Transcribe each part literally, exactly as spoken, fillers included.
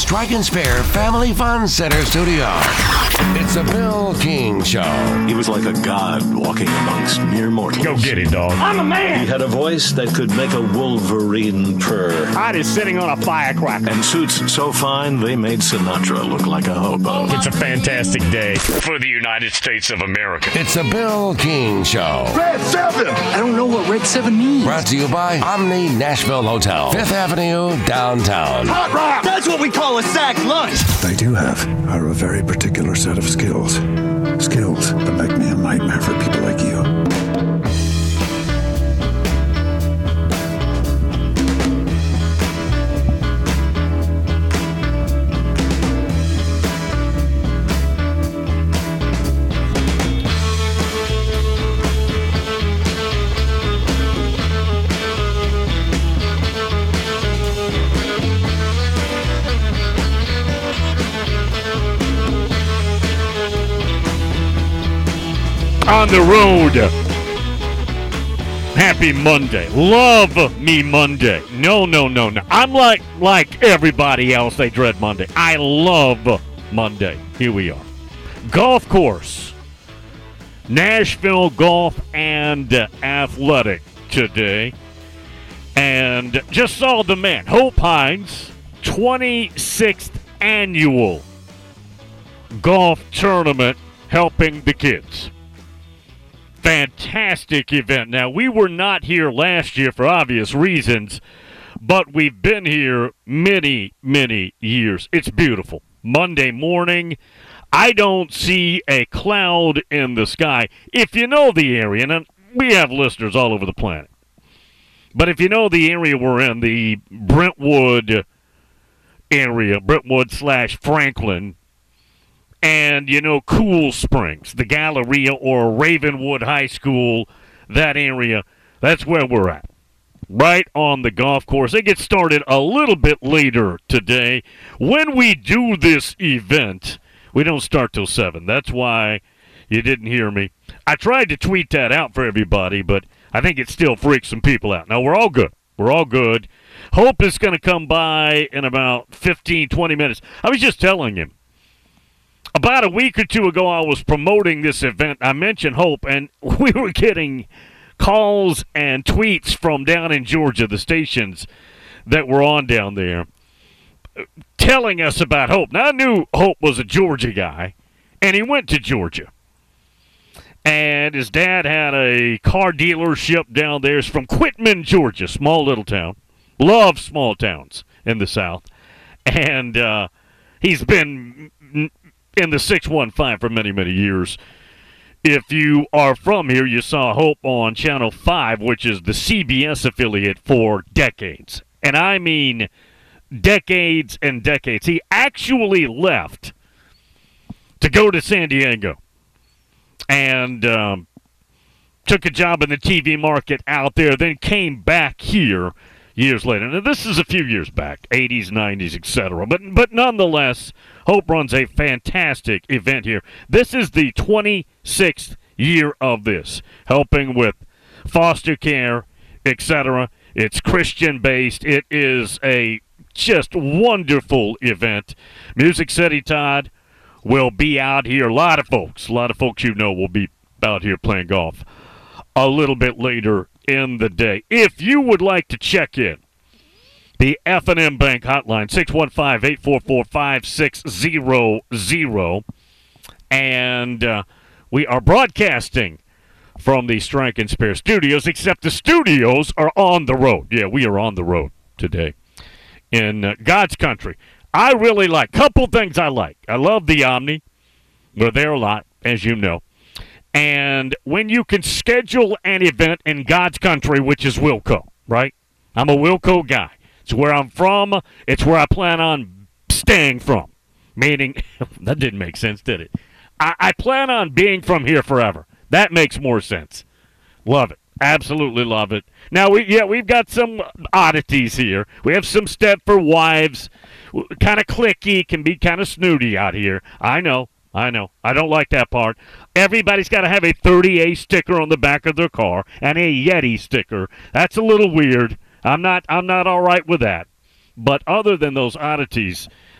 Strike and Spare Family Fun Center studio. It's a Bill King Show. He was like a god walking amongst mere mortals. Go get it, dog. I'm a man. He had a voice that could make a wolverine purr. I is sitting on a firecracker. And suits so fine, they made Sinatra look like a hobo. It's a fantastic day for the United States of America. It's a Bill King Show. Red seven. I don't know what Red seven means. Brought to you by Omni Nashville Hotel, Fifth Avenue, downtown. Hot rock. That's what we call a sack lunch. They do have are a very particular set of skills. Skills that make me a nightmare for people like you. On the road. Happy Monday. Love me Monday. No, no, no, no. I'm like like everybody else. They dread Monday. I love Monday. Here we are. Golf course. Nashville Golf and Athletic today. And just saw the man, Hope Hines, twenty-sixth annual golf tournament helping the kids. Fantastic event. Now, we were not here last year for obvious reasons, but we've been here many, many years. It's beautiful. Monday morning, I don't see a cloud in the sky. If you know the area, and we have listeners all over the planet, but if you know the area we're in, the Brentwood area, Brentwood slash Franklin, and, you know, Cool Springs, the Galleria or Ravenwood High School, that area, that's where we're at. Right on the golf course. It gets started a little bit later today. When we do this event, we don't start till seven. That's why you didn't hear me. I tried to tweet that out for everybody, but I think it still freaks some people out. Now, we're all good. We're all good. Hope is going to come by in about fifteen, twenty minutes. I was just telling him. About a week or two ago, I was promoting this event. I mentioned Hope, and we were getting calls and tweets from down in Georgia, the stations that were on down there, telling us about Hope. Now, I knew Hope was a Georgia guy, and he went to Georgia. And his dad had a car dealership down there. He's from Quitman, Georgia, small little town. Love small towns in the South. And uh, he's been in the six one five for many, many years. If you are from here, you saw Hope on Channel five, which is the C B S affiliate, for decades. And I mean decades and decades. He actually left to go to San Diego and um, took a job in the T V market out there, then came back here years later. Now, this is a few years back, eighties, nineties, et cetera. But, but nonetheless, Hope runs a fantastic event here. This is the twenty-sixth year of this, helping with foster care, et cetera. It's Christian-based. It is a just wonderful event. Music City Todd will be out here. A lot of folks, a lot of folks you know will be out here playing golf a little bit later in the day. If you would like to check in, the F and M Bank hotline, six one five, eight four four, five six zero zero. And uh, we are broadcasting from the Strike and Spare studios, except the studios are on the road. Yeah, we are on the road today in uh, God's country. I really like, couple things I like. I love the Omni. We're there a lot, as you know. And when you can schedule an event in God's country, which is Wilco, right? I'm a Wilco guy. It's where I'm from. It's where I plan on staying from. Meaning, that didn't make sense, did it? I, I plan on being from here forever. That makes more sense. Love it. Absolutely love it. Now, we yeah, we've got some oddities here. We have some Stepford wives. Kind of cliquey, can be kind of snooty out here. I know. I know. I don't like that part. Everybody's got to have a thirty A sticker on the back of their car and a Yeti sticker. That's a little weird. I'm not I'm not all right with that. But other than those oddities,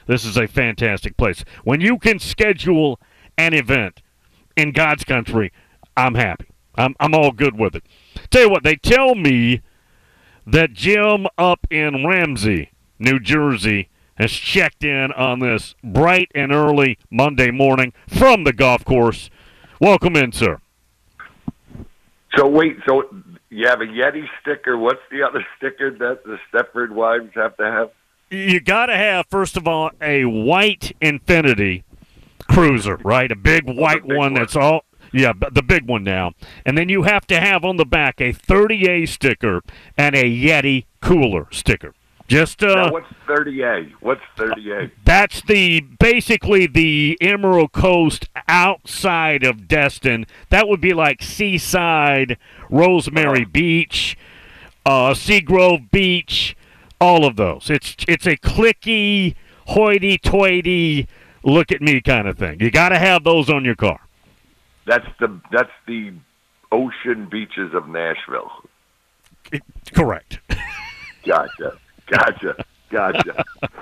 This is a fantastic place. When you can schedule an event in God's country, I'm happy. I'm I'm all good with it. Tell you what, they tell me that Jim up in Ramsey, New Jersey, has checked in on this bright and early Monday morning from the golf course. Welcome in, sir. So wait, so you have a Yeti sticker. What's the other sticker that the Stepford wives have to have? You got to have, first of all, a white Infinity Cruiser, right? A big white big one one. that's all, yeah, the big one now. And then you have to have on the back a thirty A sticker and a Yeti cooler sticker. Just uh, Now, what's thirty A? What's thirty A? That's the basically the Emerald Coast outside of Destin. That would be like Seaside, Rosemary Oh. Beach, uh, Seagrove Beach, all of those. It's it's a clicky, hoity-toity, look at me kind of thing. You got to have those on your car. That's the that's the ocean beaches of Nashville. Correct. Gotcha. Gotcha. Gotcha.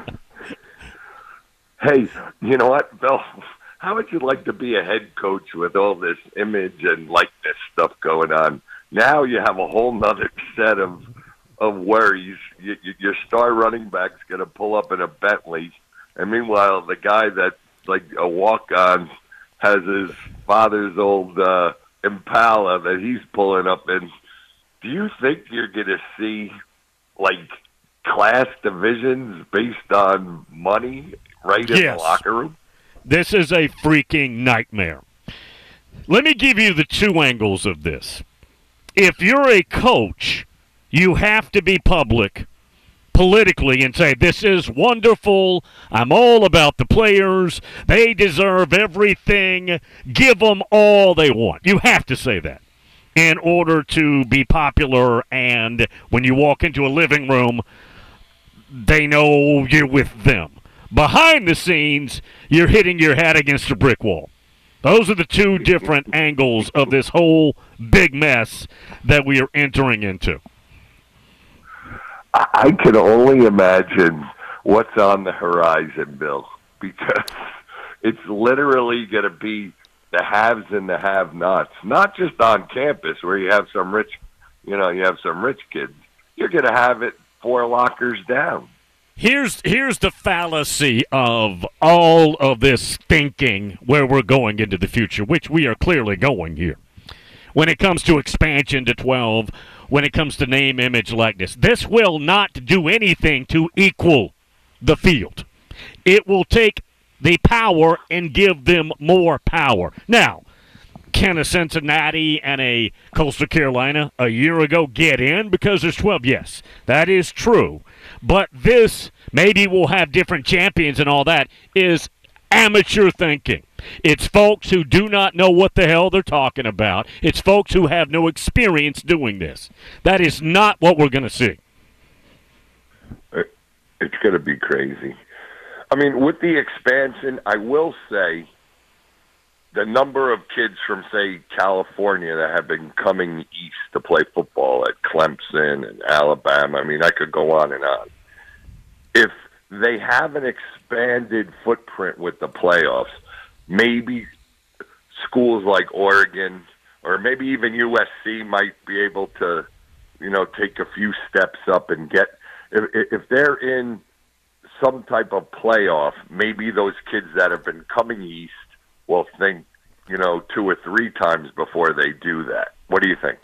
Hey, you know what, Bill? How would you like to be a head coach with all this image and likeness stuff going on? Now you have a whole nother set of of worries. You, you, your star running back's going to pull up in a Bentley, and meanwhile, the guy that's like a walk-on has his father's old uh, Impala that he's pulling up in. Do you think you're going to see, like, class divisions based on money right in Yes. the locker room? This is a freaking nightmare. Let me give you the two angles of this. If you're a coach, you have to be public politically and say, this is wonderful. I'm all about the players. They deserve everything. Give them all they want. You have to say that in order to be popular, and when you walk into a living room, they know you're with them. Behind the scenes, you're hitting your head against a brick wall. Those are the two different angles of this whole big mess that we are entering into. I I can only imagine what's on the horizon, Bill, because it's literally going to be the haves and the have-nots, not just on campus where you have some rich, you know, you have some rich kids. You're going to have it four lockers down. Here's here's the fallacy of all of this thinking where we're going into the future, which we are clearly going here. When it comes to expansion to twelve, when it comes to name, image, likeness, this will not do anything to equal the field. It will take the power and give them more power. Now, can a Cincinnati and a Coastal Carolina a year ago get in because there's twelve? Yes, that is true. But this, maybe we'll have different champions and all that, is amateur thinking. It's folks who do not know what the hell they're talking about. It's folks who have no experience doing this. That is not what we're going to see. It's going to be crazy. I mean, with the expansion, I will say the number of kids from, say, California that have been coming east to play football at Clemson and Alabama, I mean, I could go on and on. If they have an expanded footprint with the playoffs, maybe schools like Oregon or maybe even U S C might be able to, you know, take a few steps up and get if, if they're in some type of playoff, maybe those kids that have been coming east will think, you know, two or three times before they do that. What do you think?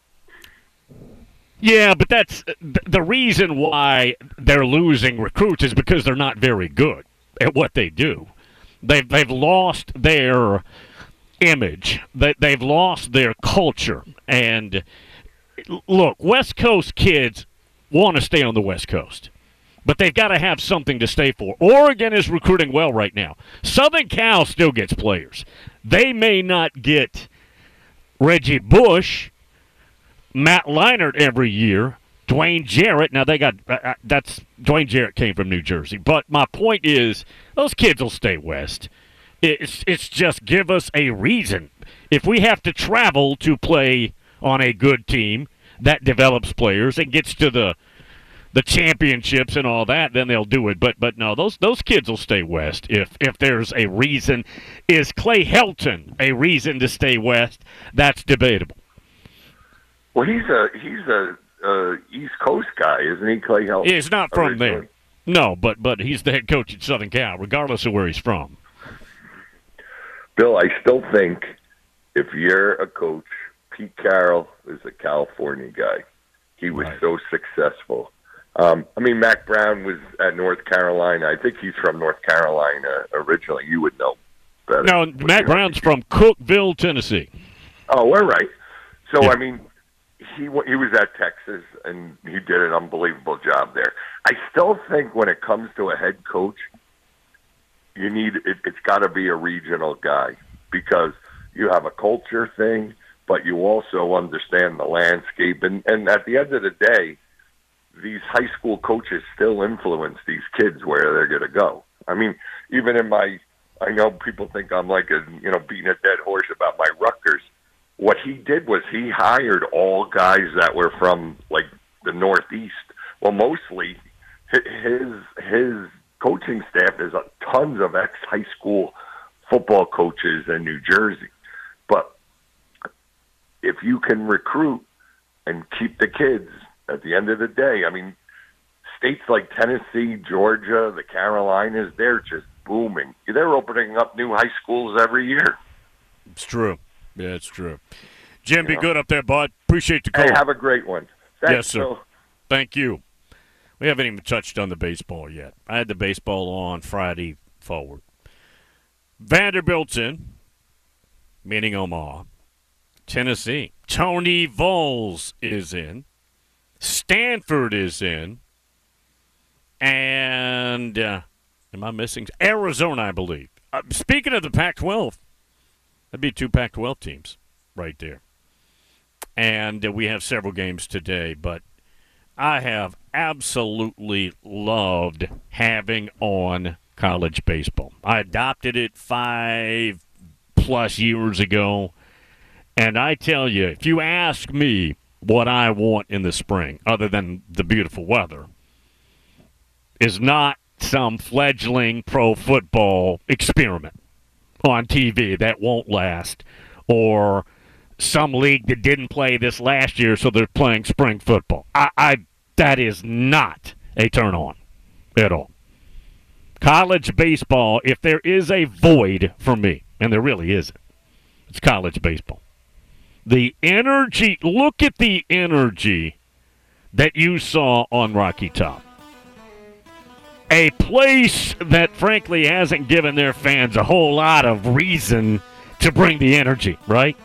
Yeah, but that's the reason why they're losing recruits is because they're not very good at what they do. They've they've lost their image. They they've lost their culture. And look, West Coast kids want to stay on the West Coast, but they've got to have something to stay for. Oregon is recruiting well right now. Southern Cal still gets players. They may not get Reggie Bush, Matt Leinart every year, Dwayne Jarrett. Now they got uh, that's Dwayne Jarrett came from New Jersey, but my point is those kids will stay west. It's it's just give us a reason. If we have to travel to play on a good team that develops players and gets to the the championships and all that, then they'll do it. But but no, those those kids will stay west if if there's a reason. Is Clay Helton a reason to stay west? That's debatable. Well, he's a he's a uh, East Coast guy, isn't he, Clay Helton? He's not from originally? there. No, but but he's the head coach at Southern Cal, regardless of where he's from. Bill, I still think if you're a coach, Pete Carroll is a California guy. He was Right. so successful. Um, I mean, Mac Brown was at North Carolina. I think he's from North Carolina originally. You would know better. No, Mac Brown's from Cookeville, Tennessee. Oh, we're right. So, Yeah. I mean, he wa- he was at Texas, and he did an unbelievable job there. I still think when it comes to a head coach, you need it, it's got to be a regional guy because you have a culture thing, but you also understand the landscape. And, and at the end of the day, these high school coaches still influence these kids where they're going to go. I mean, even in my, I know people think I'm like a, you know, beating a dead horse about my Rutgers. What he did was he hired all guys that were from like the Northeast. Well, mostly his his coaching staff is tons of ex-high school football coaches in New Jersey. But if you can recruit and keep the kids, at the end of the day, I mean, states like Tennessee, Georgia, the Carolinas, they're just booming. They're opening up new high schools every year. It's true. Yeah, it's true. Jim, be You know. good up there, bud. Appreciate the call. Hey, have a great one. Thanks, Yes, sir. Phil. Thank you. We haven't even touched on the baseball yet. I had the baseball on Friday forward. Vanderbilt's in, meaning Omaha. Tennessee. Tony Vols is in. Stanford is in. And, uh, am I missing? Arizona, I believe. Uh, speaking of the Pac twelve, that'd be two Pac twelve teams right there. And uh, we have several games today, but I have absolutely loved having on college baseball. I adopted it five plus years ago, and I tell you, if you ask me what I want in the spring, other than the beautiful weather, is not some fledgling pro football experiment on T V that won't last, or some league that didn't play this last year, so they're playing spring football. I, I that is not a turn on at all. College baseball, if there is a void for me, and there really isn't, it's college baseball. The energy, look at the energy that you saw on Rocky Top. A place that, frankly, hasn't given their fans a whole lot of reason to bring the energy, right?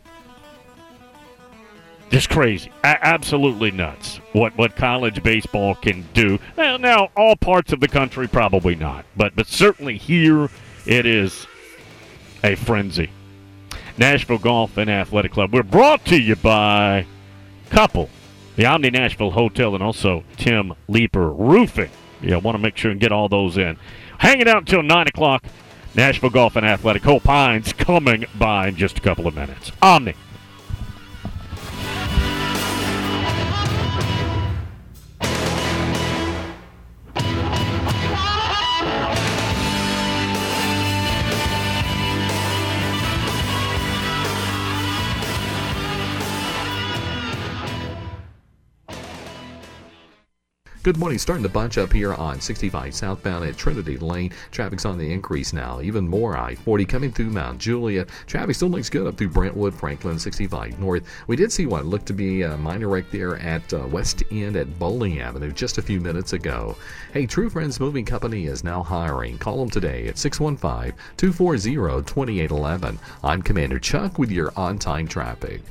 Just crazy. A- absolutely nuts what, what college baseball can do. Now, now, all parts of the country, probably not. But, but certainly here, it is a frenzy. Nashville Golf and Athletic Club. We're brought to you by Couple, the Omni Nashville Hotel, and also Tim Leeper Roofing. Yeah, I want to make sure and get all those in. Hanging out until nine o'clock. Nashville Golf and Athletic. Cole Pines coming by in just a couple of minutes. Omni. Good morning. Starting to bunch up here on sixty-five southbound at Trinity Lane. Traffic's on the increase now. Even more I forty coming through Mount Juliet. Traffic still looks good up through Brentwood, Franklin, sixty-five north. We did see what looked to be a minor wreck there at uh, West End at Bowling Avenue just a few minutes ago. Hey, True Friends Moving Company is now hiring. Call them today at six one five, two four zero, two eight one one. I'm Commander Chuck with your on-time traffic.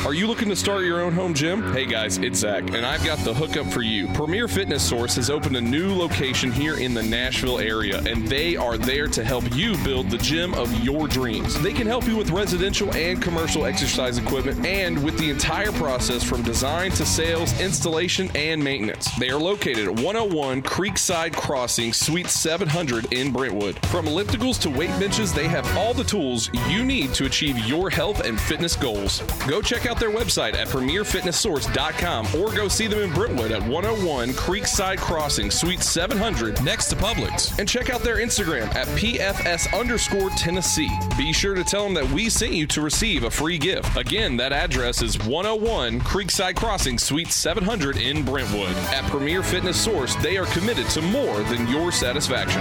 Are you looking to start your own home gym? Hey guys, it's Zach, and I've got the hookup for you. Premier Fitness Source has opened a new location here in the Nashville area, and they are there to help you build the gym of your dreams. They can help you with residential and commercial exercise equipment and with the entire process from design to sales, installation, and maintenance. They are located at one oh one Creekside Crossing, Suite seven hundred in Brentwood. From ellipticals to weight benches, they have all the tools you need to achieve your health and fitness goals. Go check out their website at premier fitness source dot com or go see them in Brentwood at one oh one Creekside Crossing, Suite seven hundred next to Publix. And check out their Instagram at P F S underscore Tennessee. Be sure to tell them that we sent you to receive a free gift. Again, that address is one oh one Creekside Crossing, Suite seven hundred in Brentwood. At Premier Fitness Source, they are committed to more than your satisfaction.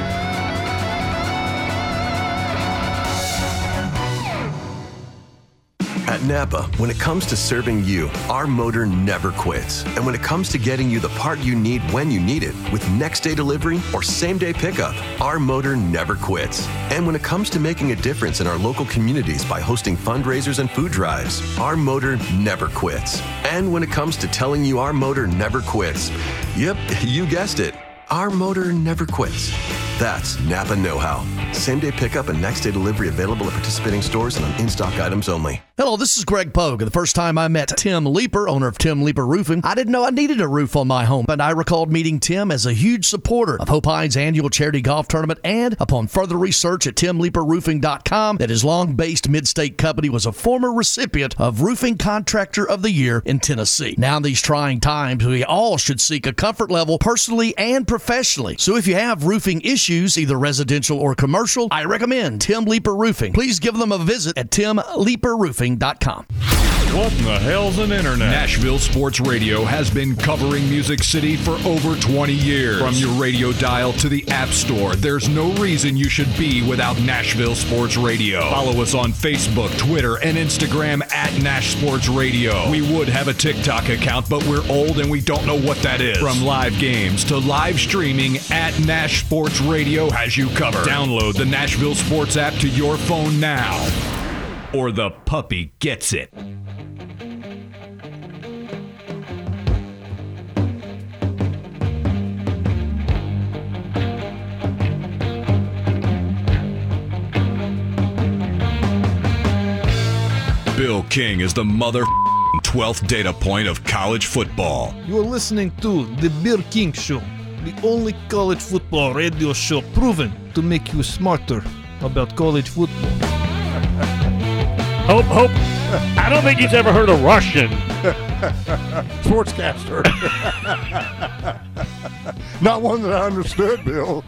At Napa, when it comes to serving you, our motor never quits. And when it comes to getting you the part you need when you need it, with next day delivery or same day pickup, our motor never quits. And when it comes to making a difference in our local communities by hosting fundraisers and food drives, our motor never quits. And when it comes to telling you our motor never quits, yep, you guessed it, our motor never quits. That's Napa know-how. Same-day pickup and next-day delivery available at participating stores and on in-stock items only. Hello, this is Greg Pogue. The first time I met Tim Leeper, owner of Tim Leeper Roofing, I didn't know I needed a roof on my home, but I recalled meeting Tim as a huge supporter of Hope Hines' annual charity golf tournament, and upon further research at tim leeper roofing dot com, that his long-based mid-state company was a former recipient of Roofing Contractor of the Year in Tennessee. Now in these trying times, we all should seek a comfort level personally and professionally. So if you have roofing issues, either residential or commercial, I recommend Tim Leeper Roofing. Please give them a visit at tim leeper roofing dot com. What in the hell's an internet? Nashville Sports Radio has been covering Music City for over twenty years. From your radio dial to the App Store, there's no reason you should be without Nashville Sports Radio. Follow us on Facebook, Twitter, and Instagram at Nash Sports Radio. We would have a TikTok account, but we're old and we don't know what that is. From live games to live streaming, at Nash Sports Radio has you covered. Download the Nashville Sports app to your phone now, or the puppy gets it. Bill King is the mother twelfth data point of college football. You are listening to The Bill King Show, the only college football radio show proven to make you smarter about college football. Hope, Hope. I don't think he's ever heard a Russian sportscaster. Not one that I understood, Bill.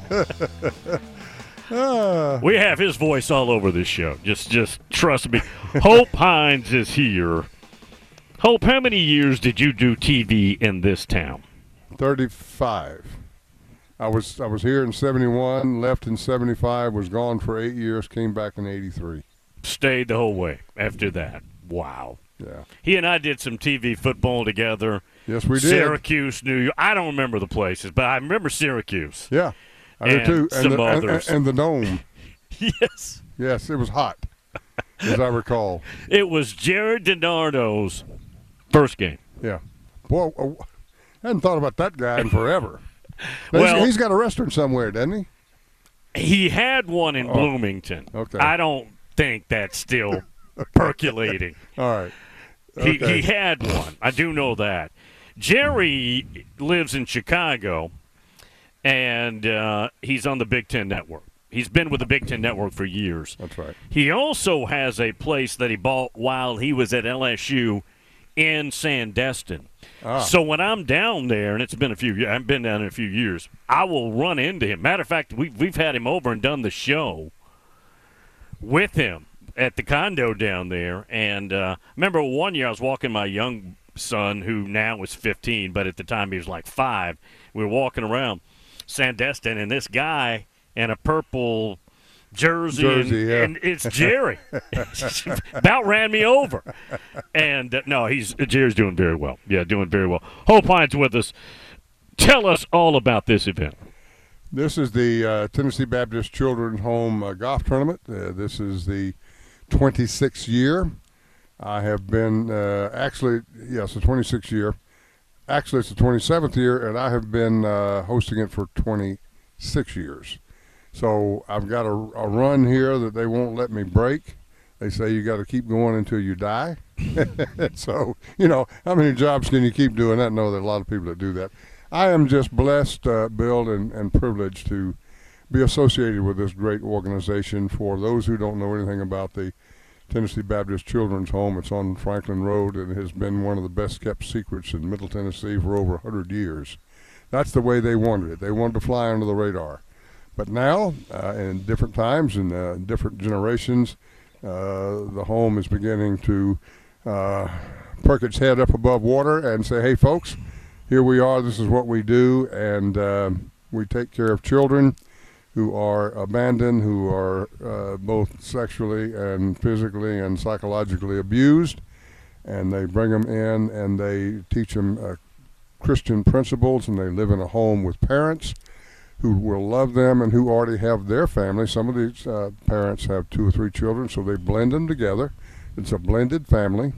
Uh, we have his voice all over this show. Just just trust me. Hope Hines is here. Hope, how many years did you do T V in this town? thirty-five. I was I was here in seventy-one, left in seventy-five, was gone for eight years, came back in eighty-three. Stayed the whole way after that. Wow. Yeah. He and I did some T V football together. Yes, we did. Syracuse, New York. I don't remember the places, but I remember Syracuse. Yeah. I and do too. And some the, others. And, and the Dome. Yes. Yes, it was hot, as I recall. It was Jared DiNardo's first game. Yeah. Boy, I hadn't thought about that guy in forever. Now, well, he's, he's got a restaurant somewhere, doesn't he? He had one in oh, Bloomington. Okay. I don't think that's still percolating. All right. Okay. He, he had one. I do know that. Jerry lives in Chicago, and uh, he's on the Big Ten Network. He's been with the Big Ten Network for years. That's right. He also has a place that he bought while he was at L S U in Sandestin. Ah. So when I'm down there, and it's been a few years, I've been down in a few years, I will run into him. Matter of fact, we've, we've had him over and done the show with him at the condo down there. And uh, remember one year I was walking my young son, who now is fifteen, but at the time he was like five. We were walking around Sandestin, and this guy in a purple jersey, jersey and, yeah. and it's Jerry. About ran me over. And uh, no, he's Jerry's doing very well. Yeah, doing very well. Hope Hines with us. Tell us all about this event. This is the uh, Tennessee Baptist Children's Home uh, Golf Tournament. Uh, this is the twenty-sixth year. I have been uh, actually, yes, the twenty-sixth year. Actually, it's the twenty-seventh year, and I have been uh, hosting it for twenty-six years. So I've got a, a run here that they won't let me break. They say you got to keep going until you die. So, you know, how many jobs can you keep doing that? I know there are a lot of people that do that. I am just blessed, uh, Bill, and, and privileged to be associated with this great organization. For those who don't know anything about the Tennessee Baptist Children's Home, it's on Franklin Road, and it has been one of the best kept secrets in Middle Tennessee for over one hundred years. That's the way they wanted it. They wanted to fly under the radar. But now, uh, in different times and uh, different generations, uh, the home is beginning to uh, perk its head up above water and say, hey, folks, here we are. This is what we do, and uh, we take care of children who are abandoned, who are uh, both sexually and physically and psychologically abused, and they bring them in and they teach them uh, Christian principles, and they live in a home with parents who will love them and who already have their family. Some of these uh, parents have two or three children, so they blend them together. It's a blended family,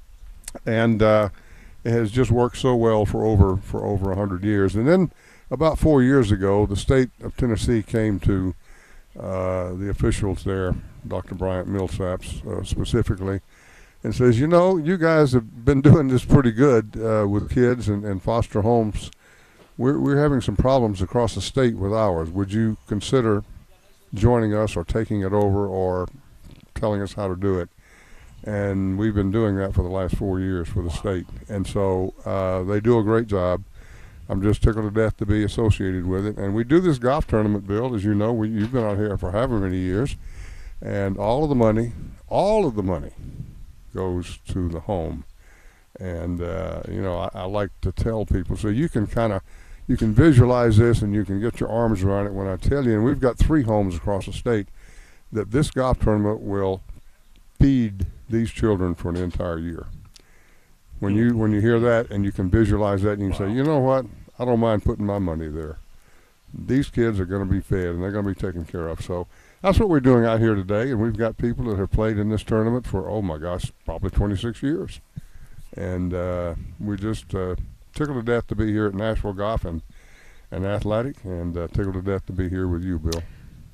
and uh, it has just worked so well for over for over one hundred years. And then about four years ago, the state of Tennessee came to uh, the officials there, Doctor Bryant Millsaps uh, specifically, and says, you know, you guys have been doing this pretty good uh, with kids and, and foster homes. We're, we're having some problems across the state with ours. Would you consider joining us or taking it over or telling us how to do it? And we've been doing that for the last four years for the state. And so uh, they do a great job. I'm just tickled to death to be associated with it. And we do this golf tournament, Bill, as you know. We, you've been out here for however many years. And all of the money, all of the money goes to the home. And, uh, you know, I, I like to tell people, so you can kind of, you can visualize this and you can get your arms around it when I tell you. And we've got three homes across the state that this golf tournament will feed these children for an entire year. When you when you hear that and you can visualize that, and you can say, you know what, I don't mind putting my money there. These kids are going to be fed and they're going to be taken care of. So that's what we're doing out here today, and we've got people that have played in this tournament for, oh my gosh, probably twenty-six years. And uh, we just uh, tickled to death to be here at Nashville Golf and, and Athletic, and uh, tickled to death to be here with you, Bill.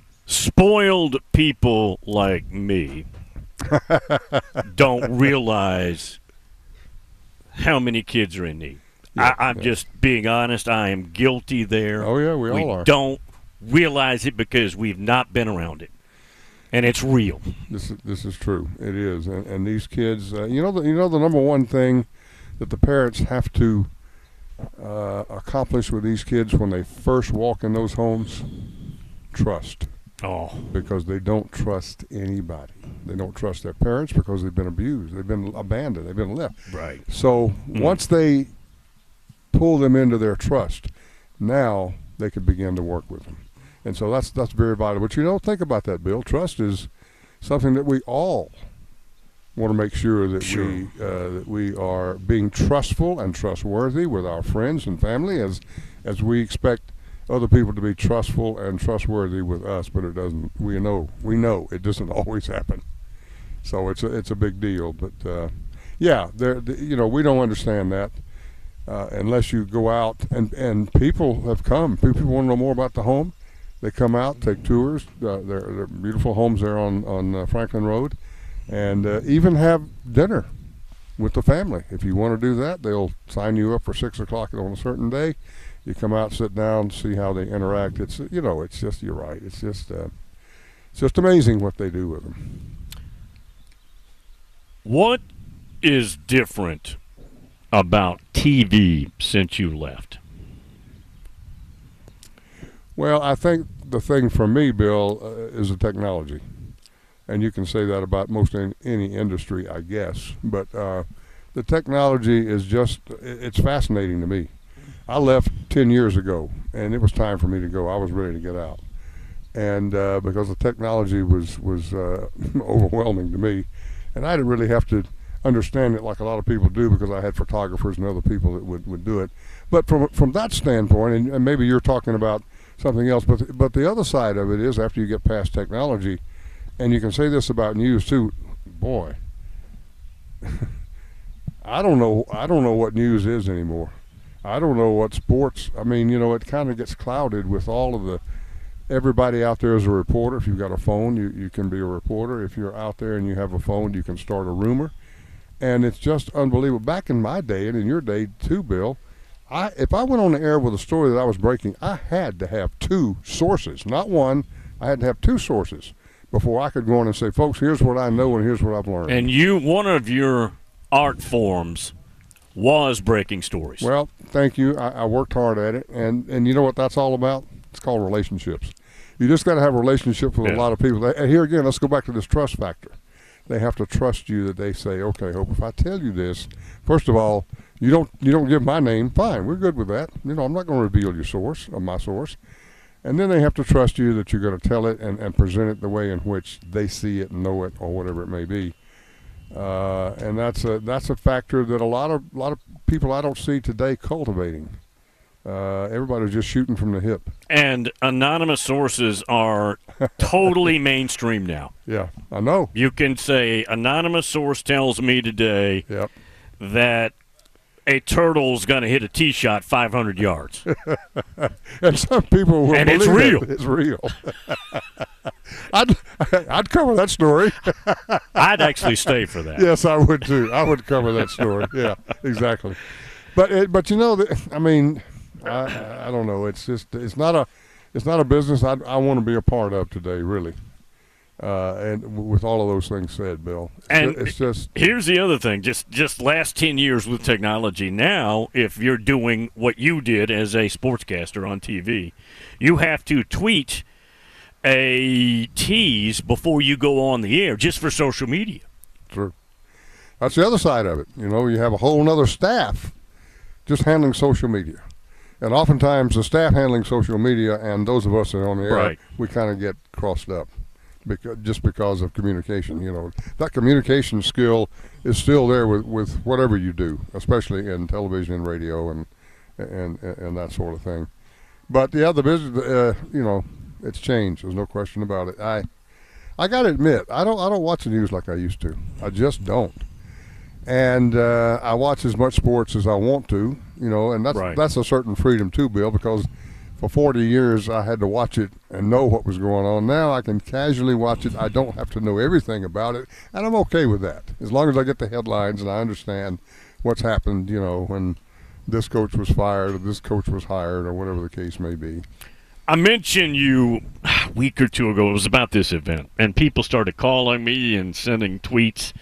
Spoiled people like me don't realize how many kids are in need. Yeah, I, I'm yeah. just being honest. I am guilty there. Oh, yeah, we, we all are. We don't realize it because we've not been around it. And it's real. This is, this is true. It is. And, and these kids, uh, you know, the, you know, the number one thing that the parents have to uh, accomplish with these kids when they first walk in those homes, trust. Oh. Because they don't trust anybody. They don't trust their parents because they've been abused. They've been abandoned. They've been left. Right. So mm. once they pull them into their trust, now they can begin to work with them. And so that's that's very vital. But, you know, think about that, Bill. Trust is something that we all want to make sure that sure. we uh, that we are being trustful and trustworthy with our friends and family, as as we expect other people to be trustful and trustworthy with us. But it doesn't. We know we know it doesn't always happen. So it's a it's a big deal. But uh, yeah, there you know we don't understand that. Uh, unless you go out and and people have come. People want to know more about the home. They come out, take tours. Uh, they're, they're beautiful homes there on, on uh, Franklin Road, and uh, even have dinner with the family. If you want to do that, they'll sign you up for six o'clock on a certain day. You come out, sit down, see how they interact. It's, you know, it's just, you're right. It's just, uh, it's just amazing what they do with them. What is different about T V since you left? Well, I think the thing for me, Bill, uh, is the technology. And you can say that about most in, any industry, I guess. But uh, the technology is just, it's fascinating to me. I left ten years ago, and it was time for me to go. I was ready to get out. And uh, because the technology was, was uh, overwhelming to me. And I didn't really have to understand it like a lot of people do because I had photographers and other people that would, would do it. But from from that standpoint, and, and maybe you're talking about something else, but but the other side of it is after you get past technology, and you can say this about news too, boy, I don't know. I don't know what news is anymore. I don't know what sports. I mean, you know, it kind of gets clouded with all of the. Everybody out there is a reporter. If you've got a phone, you, you can be a reporter. If you're out there and you have a phone, you can start a rumor. And it's just unbelievable. Back in my day, and in your day too, Bill, I if I went on the air with a story that I was breaking, I had to have two sources, not one. I had to have two sources before I could go on and say, folks, here's what I know and here's what I've learned. And you, one of your art forms was breaking stories. Well, thank you. I, I worked hard at it. And, and you know what that's all about? It's called relationships. You just got to have a relationship with yeah. a lot of people. And here again, let's go back to this trust factor. They have to trust you that they say, okay, Hope, if I tell you this, first of all, you don't you don't give my name, fine, we're good with that. You know, I'm not going to reveal your source, or my source. And then they have to trust you that you're going to tell it and, and present it the way in which they see it and know it, or whatever it may be. Uh, and that's a that's a factor that a lot of a lot of people I don't see today cultivating. Uh, everybody's just shooting from the hip. And anonymous sources are totally mainstream now. Yeah, I know. You can say, anonymous source tells me today yep. that a turtle's going to hit a tee shot five hundred yards. And some people will and believe it's real. It. It's real. I'd, I'd cover that story. I'd actually stay for that. Yes, I would too. I would cover that story. Yeah, exactly. But it, but you know, I mean, I, I don't know. It's just it's not a it's not a business I I want to be a part of today, really. Uh, and with all of those things said, Bill, it's and just, it's just here's the other thing: just just last ten years with technology. Now, if you're doing what you did as a sportscaster on T V, you have to tweet a tease before you go on the air, just for social media. True. That's the other side of it. You know, you have a whole other staff just handling social media. And oftentimes the staff handling social media and those of us that are on the air, right. we kind of get crossed up because, just because of communication. You know, that communication skill is still there with, with whatever you do, especially in television and radio and and, and that sort of thing. But yeah, the business, uh, you know, it's changed. There's no question about it. I I got to admit, I don't I don't watch the news like I used to. I just don't. And uh, I watch as much sports as I want to, you know, and that's right. that's a certain freedom too, Bill, because for forty years I had to watch it and know what was going on. Now I can casually watch it. I don't have to know everything about it, and I'm okay with that as long as I get the headlines and I understand what's happened, you know, when this coach was fired or this coach was hired or whatever the case may be. I mentioned you a week or two ago. It was about this event, and people started calling me and sending tweets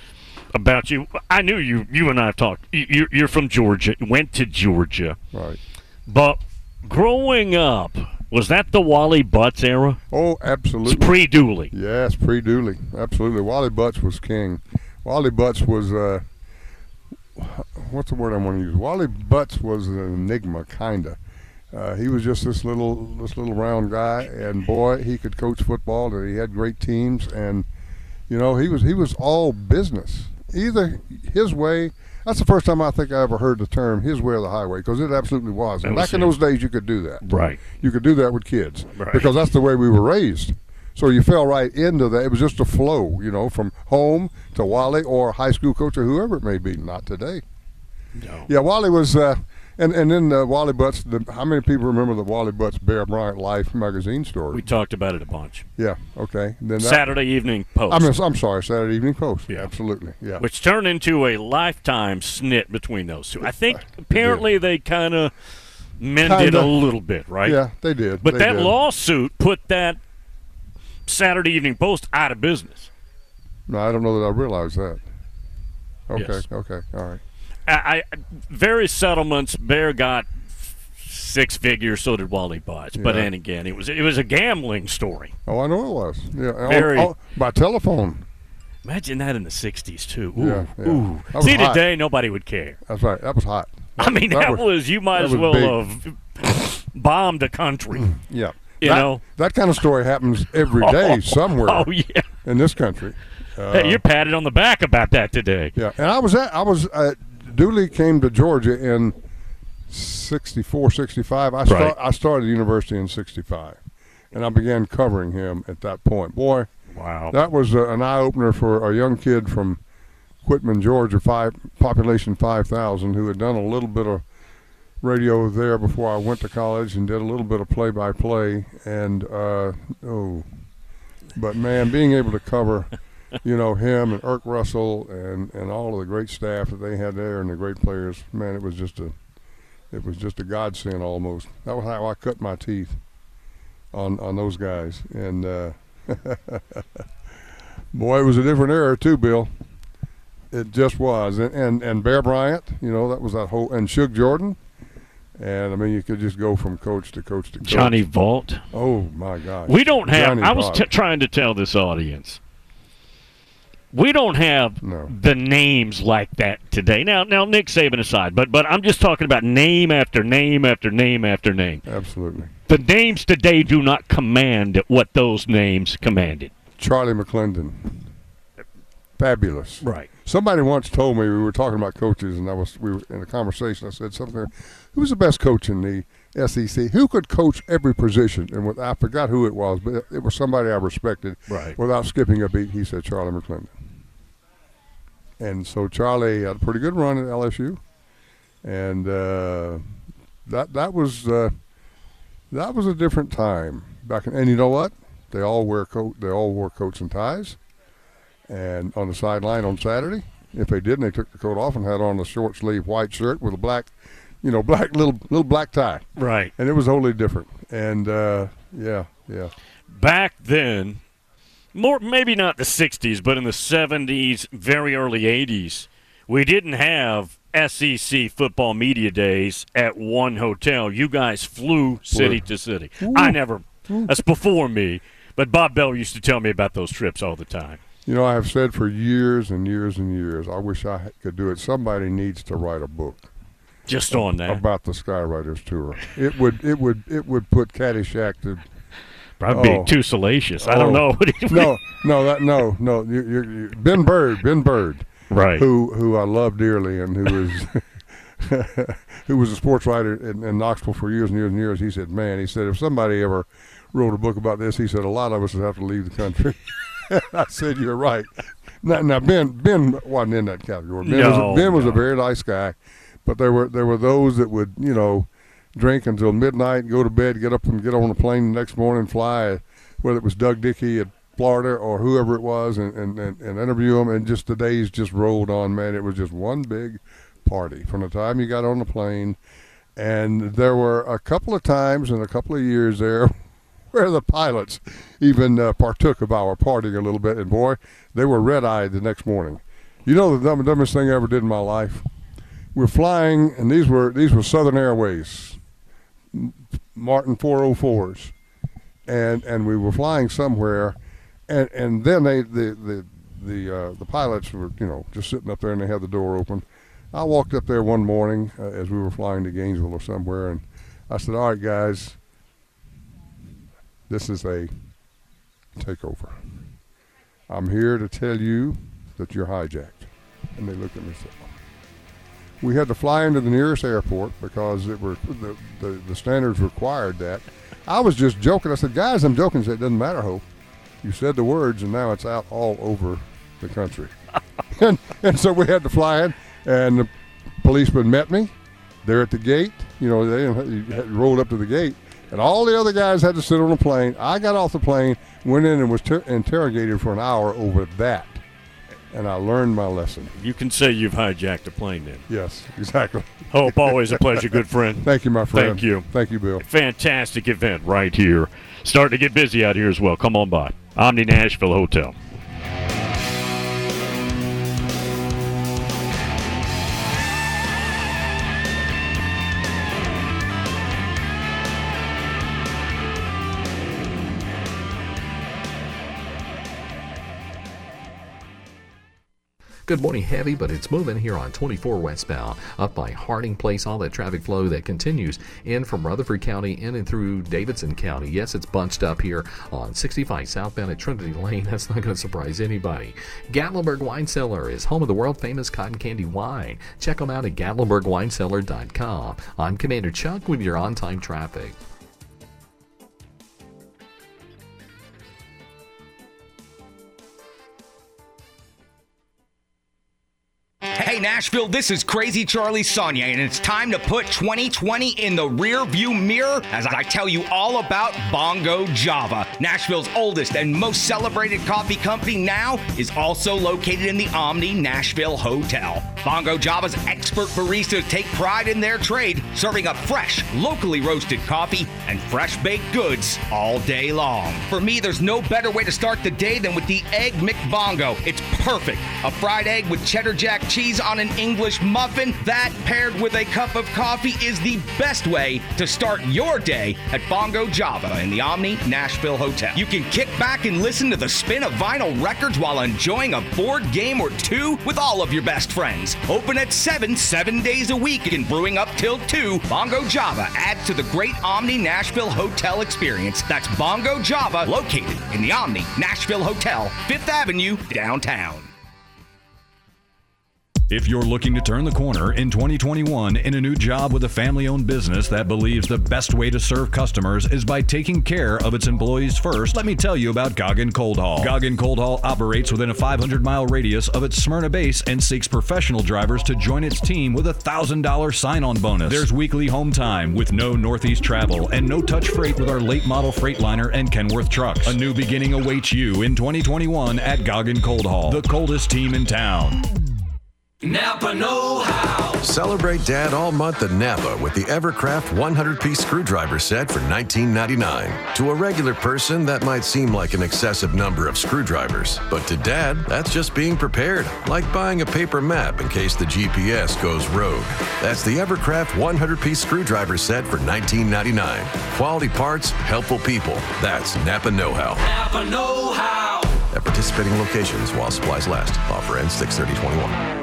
about you. I knew you. You and I have talked. You're, you're from Georgia. Went to Georgia. Right. But growing up, was that the Wally Butts era? Oh, absolutely. It's pre-Dooley. Yes, pre-Dooley. Absolutely. Wally Butts was king. Wally Butts was, uh, what's the word I want to use? Wally Butts was an enigma, kind of. Uh, he was just this little, this little round guy, and boy, he could coach football. And he had great teams, and you know, he was he was all business. Either his way. That's the first time I think I ever heard the term "his way or the highway," because it absolutely was. And back in those days, you could do that. Right. You could do that with kids, right. because that's the way we were raised. So you fell right into that. It was just a flow, you know, from home to Wally or high school coach or whoever it may be. Not today. No. Yeah, Wally was. Uh, And and then uh, Wally Butts, the, how many people remember the Wally Butts Bear Bryant Life magazine story? We talked about it a bunch. Yeah, okay. Then that, Saturday Evening Post. I mean, I'm sorry, Saturday Evening Post. Yeah. Absolutely, yeah. Which turned into a lifetime snit between those two. I think apparently they kind of mended Kinda. a little bit, right? Yeah, they did. But they that did. lawsuit put that Saturday Evening Post out of business. No, I don't know that I realized that. Okay, Yes. okay, all right. I, I various settlements. Bear got six figures, so did Wally Butts. But Yeah. then again, it was it was a gambling story. Oh, I know it was. Yeah, Very- oh, oh, by telephone. Imagine that in the sixties too. Ooh, Yeah, yeah. ooh. That was See, hot. today nobody would care. That's right. That was hot. I mean, that, was, was, you might that as was well big. have bombed a country. Yeah. You that, know? that kind of story happens every day Oh, somewhere. oh, yeah. In this country. Uh, Hey, you're patted on the back about that today. Yeah, and I was at I was uh, Dooley came to Georgia in sixty-four, sixty-five. I start, Right. I started university in sixty-five, and I began covering him at that point. Boy, Wow. that was uh, an eye opener for a young kid from Whitman, Georgia, five population five thousand, who had done a little bit of radio there before I went to college and did a little bit of play-by-play. And uh, oh, but man, being able to cover, you know, him and Irk Russell and, and all of the great staff that they had there and the great players, man, it was just a it was just a godsend almost. That was how I cut my teeth on on those guys. And uh, boy, it was a different era too, Bill. It just was. And, and and Bear Bryant, you know, that was that whole, and Shug Jordan. And I mean, you could just go from coach to coach to coach. Johnny Vault. Oh my gosh. We don't have. Johnny I was Vault. t- trying to tell this audience. We don't have no. the names like that today. Now, now Nick Saban aside, but but I'm just talking about name after name after name after name. Absolutely. The names today do not command what those names commanded. Charlie McClendon. Fabulous. Right. Somebody once told me, we were talking about coaches, and I was we were in a conversation. I said something. Who was the best coach in the S E C? Who could coach every position? And with, I forgot who it was, but it was somebody I respected. Right. Without skipping a beat, he said Charlie McClendon. And so Charlie had a pretty good run at L S U, and uh, that that was uh, that was a different time back in. And you know what? They all wear coat. They all wore coats and ties. And on the sideline on Saturday, if they didn't, they took the coat off and had on a short sleeve white shirt with a black, you know, black little little black tie. Right. And it was wholly different. And uh, yeah, yeah. Back then, more maybe not the sixties, but in the seventies, very early eighties, we didn't have S E C football media days at one hotel. You guys flew city to city. Ooh. I never. That's before me. But Bob Bell used to tell me about those trips all the time. You know, I have said for years and years and years, I wish I could do it. Somebody needs to write a book just on that about the Skywriters tour. It would, it would, it would put Caddyshack to probably oh, being too salacious. I don't oh, know. no, no, that no, no. You, you, you, Ben Bird, Ben Bird, right? Who, who I love dearly, and who is, who was a sports writer in, in Knoxville for years and years and years. He said, "Man," he said, "if somebody ever wrote a book about this," he said, "a lot of us would have to leave the country." I said, "You're right." Now, now Ben Ben wasn't in that category. Ben, no, was, a, Ben no. was a very nice guy, but there were there were those that would, you know, drink until midnight, go to bed, get up and get on a plane the next morning, fly, whether it was Doug Dickey at Florida or whoever it was, and, and, and, and interview them, and just the days just rolled on, man. It was just one big party from the time you got on the plane. And there were a couple of times in a couple of years there where the pilots even uh, partook of our partying a little bit, and boy, they were red-eyed the next morning. You know the dumb, dumbest thing I ever did in my life? We're flying, and these were these were Southern Airways, Martin four oh fours, and and we were flying somewhere, and and then they the the the uh, the pilots were, you know, just sitting up there, and they had the door open. I walked up there one morning uh, as we were flying to Gainesville or somewhere, and I said, "All right, guys, this is a takeover. I'm here to tell you that you're hijacked." And they looked at me and said, "Oh." We had to fly into the nearest airport because it were the, the, the standards required that. I was just joking. I said, "Guys, I'm joking." He said, "It doesn't matter, Hope. You said the words, and now it's out all over the country." and, and so we had to fly in, and the policeman met me there at the gate. You know, they rolled up to the gate. And all the other guys had to sit on the plane. I got off the plane, went in and was ter- interrogated for an hour over that. And I learned my lesson. You can say you've hijacked a plane then. Yes, exactly. Hope, always a pleasure, good friend. Thank you, my friend. Thank you. Thank you, Bill. Fantastic event right here. Starting to get busy out here as well. Come on by. Omni Nashville Hotel. Good morning, heavy, but it's moving here on twenty-four westbound up by Harding Place. All that traffic flow that continues in from Rutherford County in and through Davidson County. Yes, it's bunched up here on sixty-five southbound at Trinity Lane. That's not going to surprise anybody. Gatlinburg Wine Cellar is home of the world-famous cotton candy wine. Check them out at gatlinburg wine cellar dot com. I'm Commander Chuck with your on-time traffic. Hey, Nashville, this is Crazy Charlie Saunier, and it's time to put twenty twenty in the rearview mirror as I tell you all about Bongo Java. Nashville's oldest and most celebrated coffee company now is also located in the Omni Nashville Hotel. Bongo Java's expert baristas take pride in their trade, serving up fresh, locally roasted coffee and fresh-baked goods all day long. For me, there's no better way to start the day than with the Egg McBongo. It's perfect. A fried egg with cheddar jack cheese on an English muffin, that paired with a cup of coffee is the best way to start your day at Bongo Java in the Omni Nashville Hotel. You can kick back and listen to the spin of vinyl records while enjoying a board game or two with all of your best friends. Open at seven, seven days a week and brewing up till two, Bongo Java adds to the great Omni Nashville Hotel experience. That's Bongo Java, located in the Omni Nashville Hotel, Fifth Avenue, downtown. If you're looking to turn the corner in twenty twenty-one in a new job with a family-owned business that believes the best way to serve customers is by taking care of its employees first, let me tell you about Goggin Cold Haul. Goggin Cold Haul operates within a five hundred mile radius of its Smyrna base and seeks professional drivers to join its team with a one thousand dollars sign-on bonus. There's weekly home time with no Northeast travel and no-touch freight with our late model Freightliner and Kenworth trucks. A new beginning awaits you in twenty twenty-one at Goggin Cold Haul, the coldest team in town. Napa know-how. Celebrate Dad all month at Napa with the Evercraft one hundred piece screwdriver set for nineteen ninety-nine dollars. To a regular person, that might seem like an excessive number of screwdrivers, but to Dad, that's just being prepared, like buying a paper map in case the G P S goes rogue. That's the Evercraft one hundred piece screwdriver set for nineteen ninety-nine dollars. Quality parts, helpful people. That's Napa know-how. Napa know-how. At participating locations while supplies last. Offer ends six thirty twenty-one.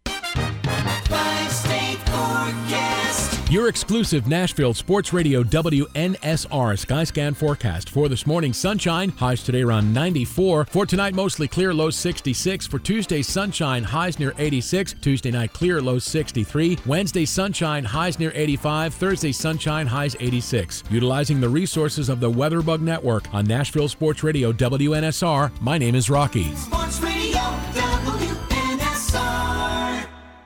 Your exclusive Nashville Sports Radio W N S R Skyscan forecast for this morning. Sunshine, highs today around ninety-four. For tonight, mostly clear, low sixty-six. For Tuesday, sunshine, highs near eighty-six. Tuesday night, clear, low sixty-three. Wednesday, sunshine, highs near eighty-five. Thursday, sunshine, highs eighty-six. Utilizing the resources of the WeatherBug Network on Nashville Sports Radio W N S R, my name is Rocky. Sports Radio W N S R.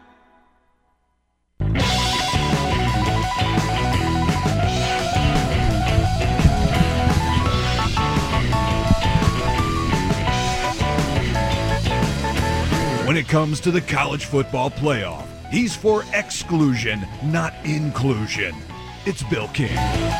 When it comes to the college football playoff, he's for exclusion, not inclusion. It's Bill King.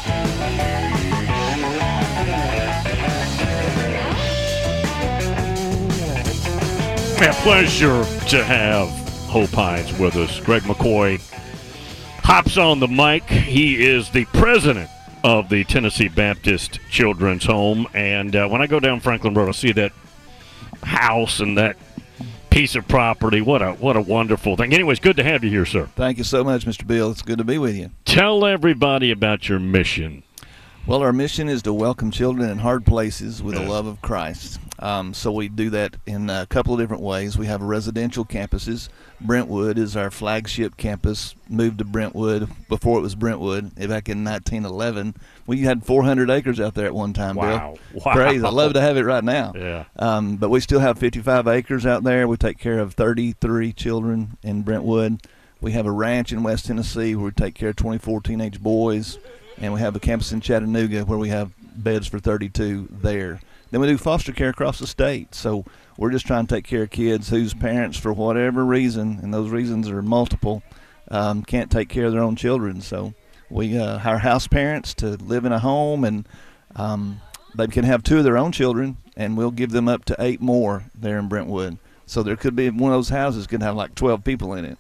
A pleasure to have Hope Hines with us. Greg McCoy hops on the mic. He is the president of the Tennessee Baptist Children's Home. And uh, when I go down Franklin Road, I see that house and that piece of property. What a what a wonderful thing. Anyways, good to have you here, sir. Thank you so much, Mister Bill. It's good to be with you. Tell everybody about your mission. Well, our mission is to welcome children in hard places with the love of Christ. Um, so we do that in a couple of different ways. We have residential campuses. Brentwood is our flagship campus, moved to Brentwood before it was Brentwood back in nineteen eleven. We had four hundred acres out there at one time, wow. Bill. Wow. Crazy. I'd love to have it right now. Yeah. Um, but we still have fifty-five acres out there. We take care of thirty-three children in Brentwood. We have a ranch in West Tennessee where we take care of twenty-four teenage boys. And we have a campus in Chattanooga where we have beds for thirty-two there. Then we do foster care across the state. So we're just trying to take care of kids whose parents, for whatever reason, and those reasons are multiple, um, can't take care of their own children. So we uh, hire house parents to live in a home, and um, they can have two of their own children, and we'll give them up to eight more there in Brentwood. So there could be one of those houses could have like twelve people in it.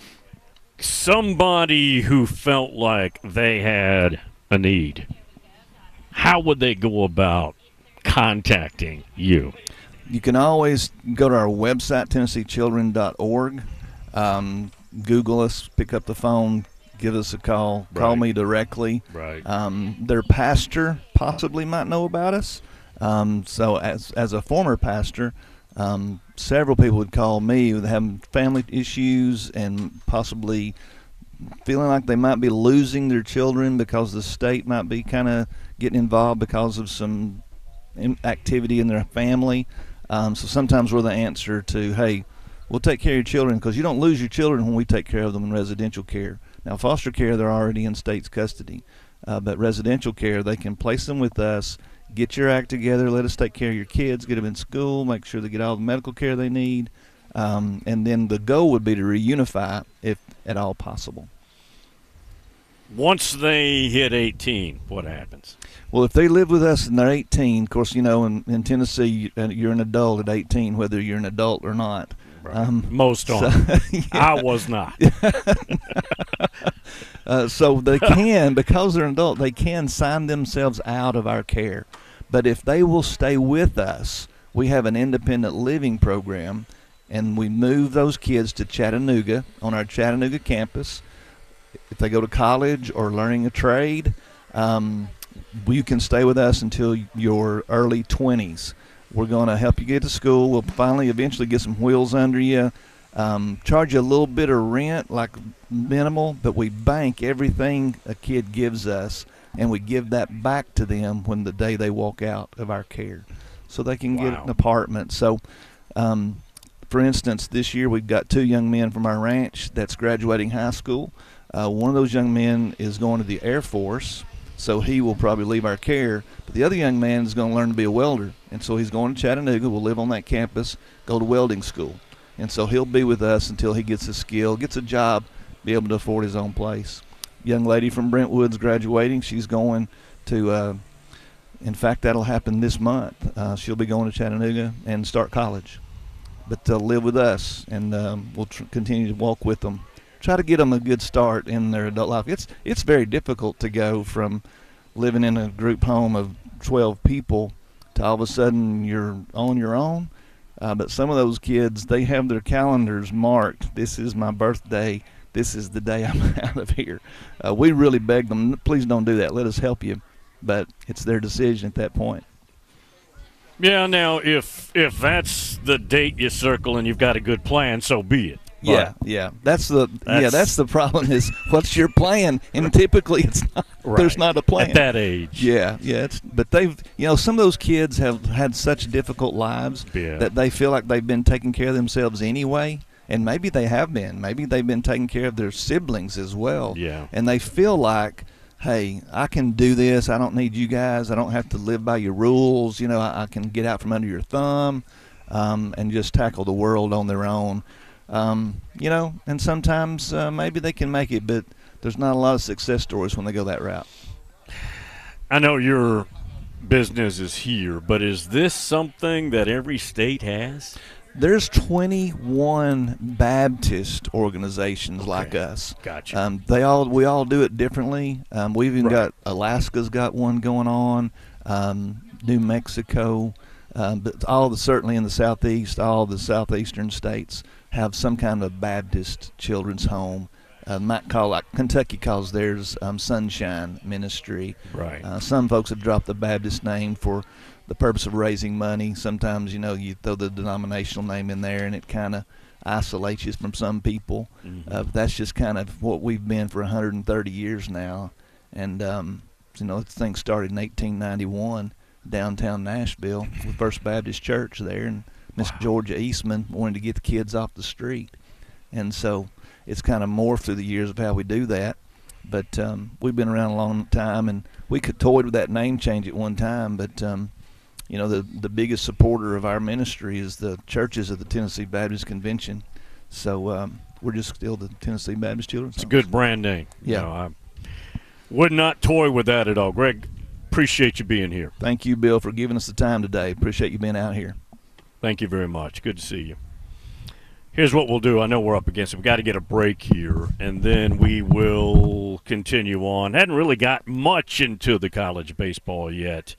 Somebody who felt like they had a need, how would they go about contacting you? You can always go to our website, Tennessee Children dot org. Um, Google us, pick up the phone, give us a call, right. Call me directly. Right. Um, their pastor possibly might know about us. Um, so as as a former pastor, um, several people would call me with having family issues and possibly feeling like they might be losing their children because the state might be kind of getting involved because of some activity in their family. Um, so sometimes we're the answer to, hey, we'll take care of your children, because you don't lose your children when we take care of them in residential care. Now, foster care, they're already in state's custody. Uh, but residential care, they can place them with us, get your act together, let us take care of your kids, get them in school, make sure they get all the medical care they need. Um, and then the goal would be to reunify if at all possible. Once they hit eighteen, what happens? Well, if they live with us and they're eighteen, of course, you know, in, in Tennessee, you're an adult at eighteen, whether you're an adult or not. Right. Um, Most aren't. So, yeah. I was not. uh, so they can, because they're an adult, they can sign themselves out of our care. But if they will stay with us, we have an independent living program, and we move those kids to Chattanooga on our Chattanooga campus. If they go to college or learning a trade, um, you can stay with us until your early twenties. We're going to help you get to school. We'll finally eventually get some wheels under you, um, charge you a little bit of rent, like minimal, but we bank everything a kid gives us, and we give that back to them when the day they walk out of our care, so they can Wow. get an apartment. So, um, for instance, this year we've got two young men from our ranch that's graduating high school. Uh, one of those young men is going to the Air Force, so he will probably leave our care. But the other young man is going to learn to be a welder, and so he's going to Chattanooga. We'll live on that campus, go to welding school. And so he'll be with us until he gets a skill, gets a job, be able to afford his own place. Young lady from Brentwood's graduating. She's going to, uh, in fact, that'll happen this month. Uh, she'll be going to Chattanooga and start college. But they'll live with us, and um, we'll tr- continue to walk with them. Try to get them a good start in their adult life. It's it's very difficult to go from living in a group home of twelve people to all of a sudden you're on your own. Uh, but some of those kids, they have their calendars marked. This is my birthday. This is the day I'm out of here. Uh, we really beg them, please don't do that. Let us help you. But it's their decision at that point. Yeah, now, if if that's the date you circle and you've got a good plan, so be it. But Yeah, yeah. That's the That's- yeah. That's the problem. Is what's your plan? And typically, it's not. There's Right. not a plan At that age. Yeah, yeah. It's but they've you know some of those kids have had such difficult lives Yeah. that they feel like they've been taking care of themselves anyway. And maybe they have been. Maybe they've been taking care of their siblings as well. Yeah. And they feel like, hey, I can do this. I don't need you guys. I don't have to live by your rules. You know, I, I can get out from under your thumb um, and just tackle the world on their own. Um, you know, and sometimes uh, maybe they can make it, but there's not a lot of success stories when they go that route. I know your business is here, but is this something that every state has? There's twenty-one Baptist organizations like us. Gotcha. Um, they all we all do it differently. Um, we've even Right. got Alaska's got one going on, um, New Mexico, um, but all the certainly in the southeast, all the southeastern states have some kind of Baptist children's home. Uh, might call like Kentucky calls theirs um, Sunshine Ministry. Right. Uh, some folks have dropped the Baptist name for the purpose of raising money. Sometimes, you know, you throw the denominational name in there and it kind of isolates you from some people. Mm-hmm. Uh, but that's just kind of what we've been for one hundred thirty years now. And, um, you know, this thing started in eighteen ninety-one downtown Nashville with First Baptist Church there. And Miss Georgia Eastman wanted to get the kids off the street. And so it's kind of morphed through the years of how we do that. But um, we've been around a long time, and we could toyed with that name change at one time, but um, you know, the the biggest supporter of our ministry is the churches of the Tennessee Baptist Convention. So um, we're just still the Tennessee Baptist Children's It's a Home. good brand name. Yeah. You know, I would not toy with that at all. Greg, appreciate you being here. Thank you, Bill, for giving us the time today. Appreciate you being out here. Thank you very much. Good to see you. Here's what we'll do. I know we're up against it. We've got to get a break here, and then we will continue on. Hadn't really got much into the college baseball yet.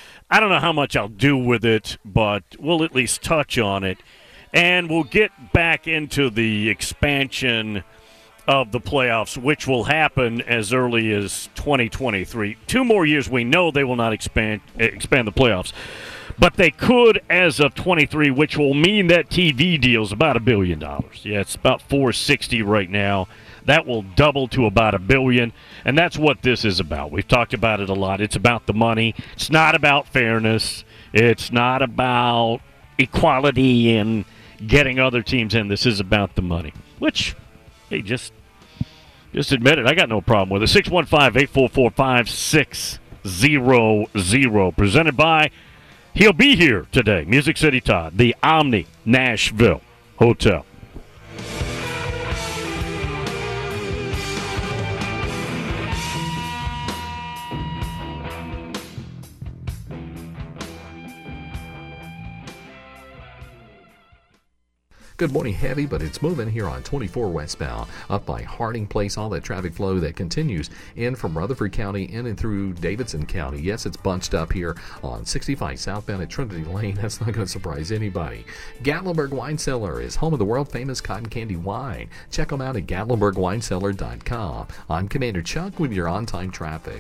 I don't know how much I'll do with it, but we'll at least touch on it. And we'll get back into the expansion of the playoffs, which will happen as early as twenty twenty-three. Two more years, we know they will not expand expand the playoffs. But they could as of twenty-three, which will mean that T V deal is about a billion dollars. Yeah, it's about four sixty right now. That will double to about a billion, and that's what this is about. We've talked about it a lot. It's about the money. It's not about fairness. It's not about equality and getting other teams in. This is about the money, which, hey, just just admit it. I got no problem with it. six one five, eight four four, five six zero zero. Presented by, he'll be here today, Music City Todd, the Omni Nashville Hotel. Good morning, heavy, but it's moving here on twenty-four westbound up by Harding Place. All that traffic flow that continues in from Rutherford County in and through Davidson County. Yes, it's bunched up here on sixty-five southbound at Trinity Lane. That's not going to surprise anybody. Gatlinburg Wine Cellar is home of the world-famous cotton candy wine. Check them out at gatlinburg wine cellar dot com. I'm Commander Chuck with your on-time traffic.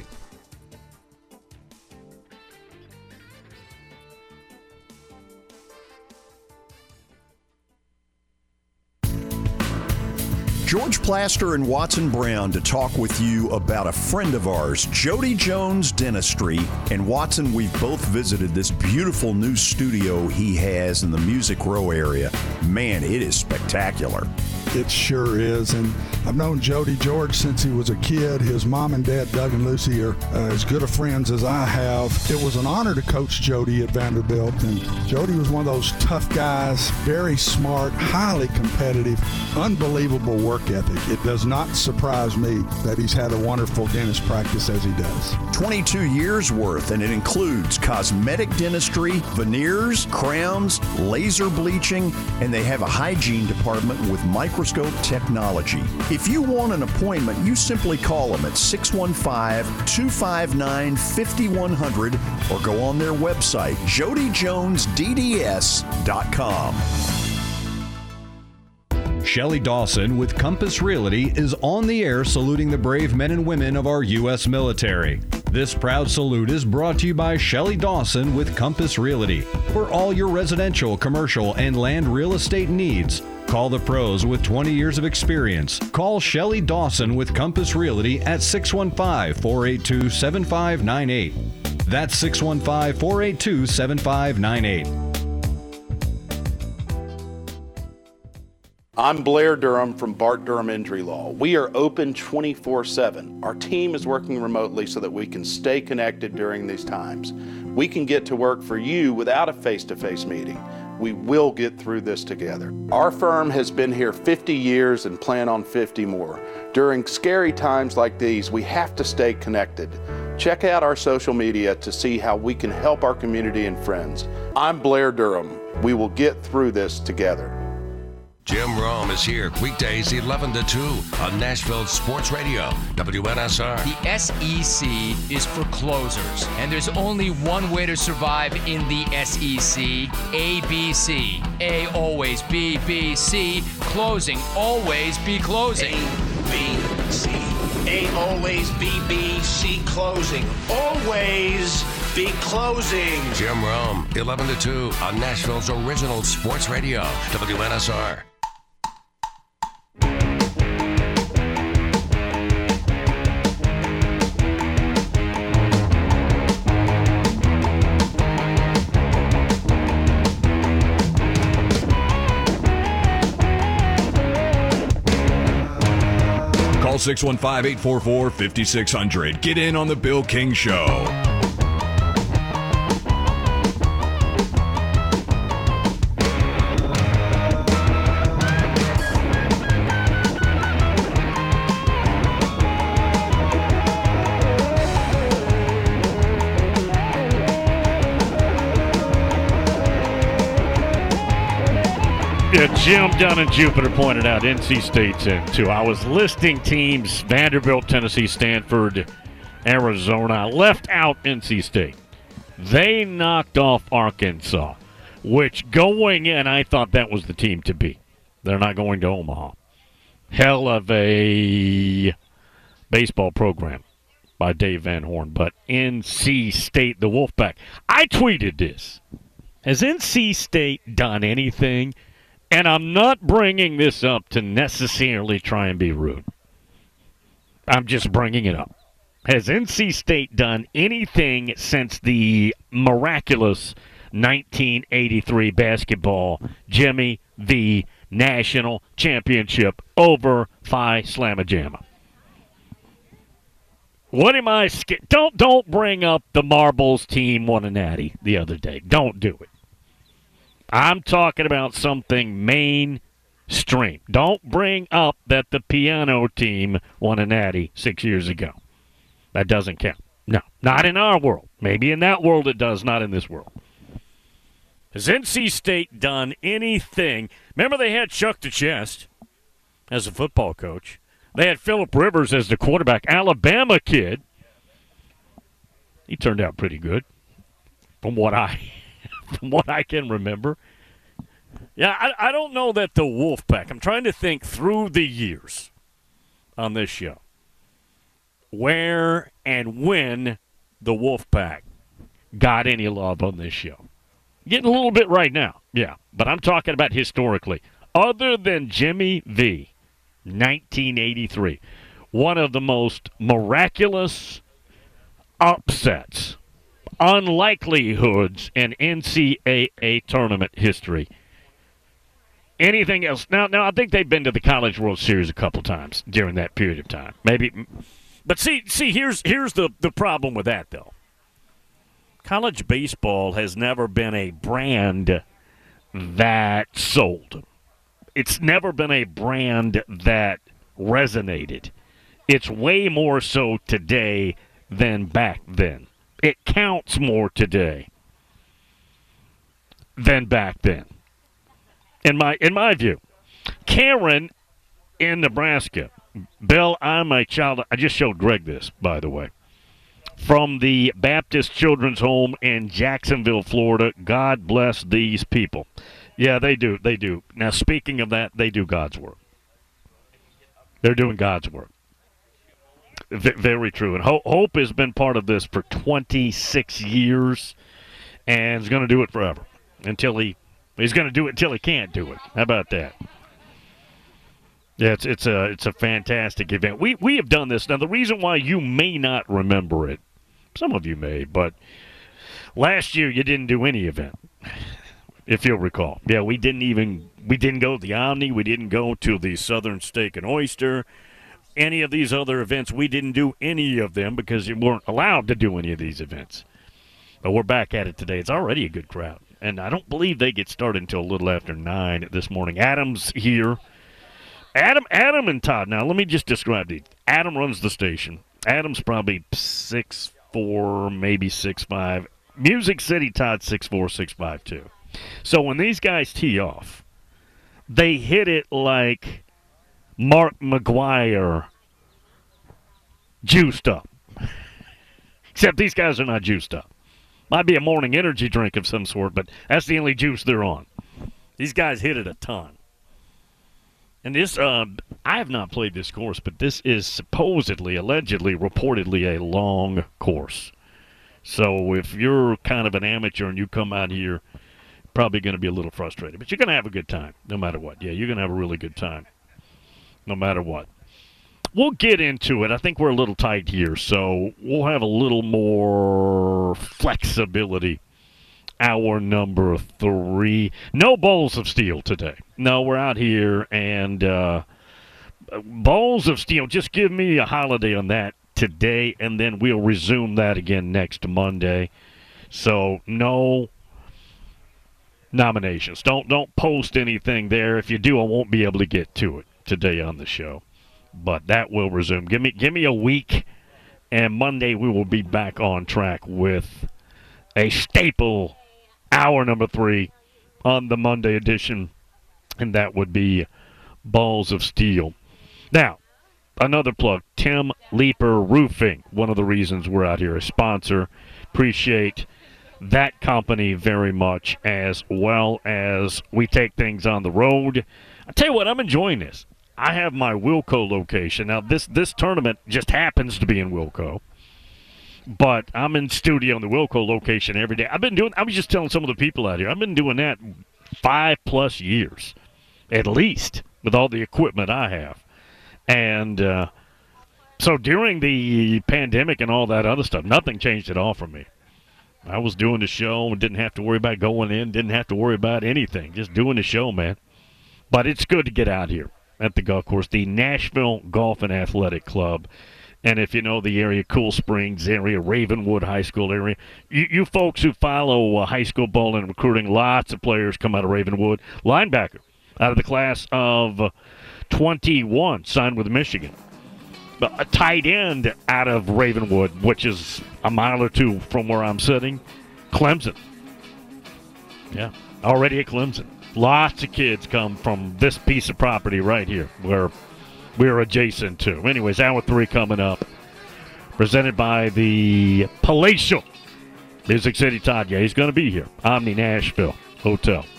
George Plaster and Watson Brown to talk with you about a friend of ours, Jody Jones Dentistry. And Watson, we've both visited this beautiful new studio he has in the Music Row area. Man, it is spectacular. It sure is, and I've known Jody George since he was a kid. His mom and dad, Doug and Lucy, are uh, as good of friends as I have. It was an honor to coach Jody at Vanderbilt, and Jody was one of those tough guys, very smart, highly competitive, unbelievable work ethic. It does not surprise me that he's had a wonderful dentist practice as he does. twenty-two years worth, and it includes cosmetic dentistry, veneers, crowns, laser bleaching, and they have a hygiene department with microscope technology. If you want an appointment, you simply call them at six one five, two five nine, five one zero zero or go on their website, jody jones d d s dot com. Shelley Dawson with Compass Realty is on the air saluting the brave men and women of our U S military. This proud salute is brought to you by Shelley Dawson with Compass Realty. For all your residential, commercial, and land real estate needs, call the pros with twenty years of experience. Call Shelley Dawson with Compass Realty at six one five, four eight two, seven five nine eight. That's six one five, four eight two, seven five nine eight. I'm Blair Durham from Bart Durham Injury Law. We are open twenty-four seven. Our team is working remotely so that we can stay connected during these times. We can get to work for you without a face-to-face meeting. We will get through this together. Our firm has been here fifty years and plan on fifty more. During scary times like these, we have to stay connected. Check out our social media to see how we can help our community and friends. I'm Blair Durham. We will get through this together. Jim Rome is here weekdays eleven to two on Nashville Sports Radio, W N S R. The S E C is for closers, and there's only one way to survive in the S E C, A B C. A always, B, B, C, closing, always be closing. A, B, C. A always, B, B, C, closing. Always be closing. Jim Rome, eleven to two on Nashville's original sports radio, W N S R. six one five, eight four four, five six zero zero. Get in on the Bill King Show. Yeah, Jim down in Jupiter pointed out N C State's in, too. I was listing teams, Vanderbilt, Tennessee, Stanford, Arizona. I left out N C State. They knocked off Arkansas, which going in, I thought that was the team to beat. They're not going to Omaha. Hell of a baseball program by Dave Van Horn, but N C State, the Wolfpack. I tweeted this. Has N C State done anything? And I'm not bringing this up to necessarily try and be rude. I'm just bringing it up. Has N C State done anything since the miraculous nineteen eighty-three basketball Jimmy V National Championship over Phi Slamma Jamma. What am I scared? Don't don't bring up the Marbles team won a natty the other day. Don't do it. I'm talking about something mainstream. Don't bring up that the piano team won a natty six years ago. That doesn't count. No, not in our world. Maybe in that world it does, not in this world. Has N C State done anything? Remember they had Chuck to Chest as a football coach. They had Phillip Rivers as the quarterback, Alabama kid. He turned out pretty good from what I from what I can remember. Yeah, I, I don't know that the Wolfpack, I'm trying to think through the years on this show, where and when the Wolfpack got any love on this show. Getting a little bit right now, yeah, but I'm talking about historically. Other than Jimmy V, nineteen eighty-three, one of the most miraculous upsets, unlikelihoods in N C double A tournament history. Anything else? Now, now I think they've been to the College World Series a couple times during that period of time. Maybe, but see, see, here's here's the, the problem with that though. College baseball has never been a brand that sold. It's never been a brand that resonated. It's way more so today than back then. It counts more today than back then. In my in my view, Karen in Nebraska, Bill, I'm a child. I just showed Greg this, by the way, from the Baptist Children's Home in Jacksonville, Florida. God bless these people. Yeah, they do. They do. Now, speaking of that, they do God's work. They're doing God's work. V- very true. And Ho- Hope has been part of this for twenty-six years and is going to do it forever until he he's going to do it until he can't do it. How about that? Yeah, it's it's a it's a fantastic event. We we have done this. Now, the reason why you may not remember it, some of you may, but last year you didn't do any event. If you'll recall. Yeah, we didn't even, we didn't go to the Omni. We didn't go to the Southern Steak and Oyster. Any of these other events, we didn't do any of them because you weren't allowed to do any of these events. But we're back at it today. It's already a good crowd. And I don't believe they get started until a little after nine this morning. Adam's here. Adam, Adam and Todd. Now, let me just describe these. Adam runs the station. Adam's probably six four, maybe six five. Music City Todd six four, six five two. So when these guys tee off, they hit it like Mark McGuire juiced up. Except these guys are not juiced up. Might be a morning energy drink of some sort, but that's the only juice they're on. These guys hit it a ton. And this, uh, I have not played this course, but this is supposedly, allegedly, reportedly a long course. So if you're kind of an amateur and you come out here, probably going to be a little frustrated. But you're going to have a good time, no matter what. Yeah, you're going to have a really good time, no matter what. We'll get into it. I think we're a little tight here, so we'll have a little more flexibility. Hour number three. No Bowls of Steel today. No, we're out here, and uh, Bowls of Steel, just give me a holiday on that today, and then we'll resume that again next Monday. So, no nominations. Don't don't post anything there. If you do, I won't be able to get to it today on the show. But that will resume. Give me give me a week, and Monday we will be back on track with a staple hour number three on the Monday edition, and that would be Balls of Steel. Now, another plug, Tim Leeper Roofing, one of the reasons we're out here, a sponsor. Appreciate that company very much, as well as we take things on the road. I tell you what, I'm enjoying this. I have my Wilco location. Now, this this tournament just happens to be in Wilco, but I'm in studio in the Wilco location every day. I've been doing, I was just telling some of the people out here, I've been doing that five plus years, at least, with all the equipment I have. And uh, so during the pandemic and all that other stuff, nothing changed at all for me. I was doing the show and didn't have to worry about going in, didn't have to worry about anything, just doing the show, man. But it's good to get out here at the golf course, the Nashville Golf and Athletic Club. And if you know the area, Cool Springs area, Ravenwood High School area, you, you folks who follow uh, high school bowling and recruiting, lots of players come out of Ravenwood. Linebacker out of the class of uh, twenty-one, signed with Michigan. A tight end out of Ravenwood, which is a mile or two from where I'm sitting, Clemson. Yeah, already at Clemson. Lots of kids come from this piece of property right here where we're adjacent to. Anyways, hour three coming up. Presented by the Palatial Music City Todd. Yeah, he's going to be here. Omni Nashville Hotel.